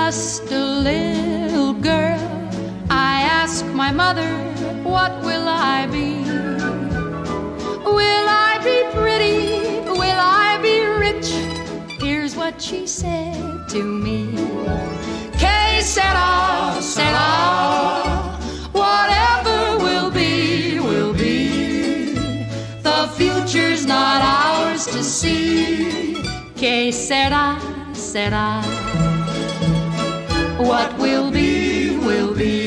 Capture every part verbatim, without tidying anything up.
just a little girl, I ask my mother, what will I be? Will I be pretty? Will I be rich? Here's what she said to me. Que sera, sera, whatever will be, will be. The future's not ours to see. Que sera, sera, what will be, will be.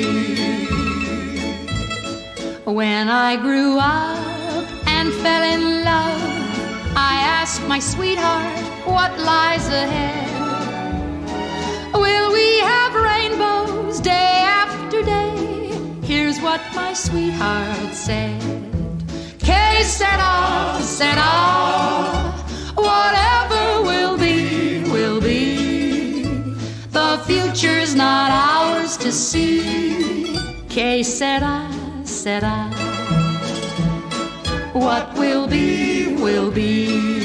When I grew up and fell in love, I asked my sweetheart, what lies ahead? Will we have rainbows day after day? Here's what my sweetheart said. Que sera, sera, whatever will be, will be. The future's not ours to see. Que sera, sera, what will be, will be.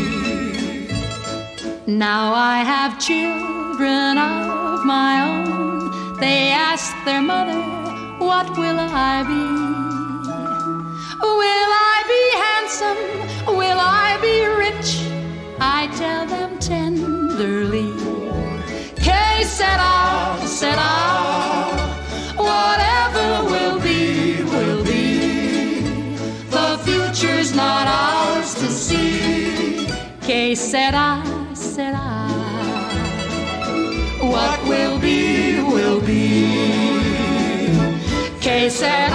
Now I have children of my own. They ask their mother, what will I be? Will I be handsome? Will I be rich? I tell them tenderly, que sera, sera, whatever will be, will be. The future's not ours to see. Que sera, sera, what will be, will be. Que sera.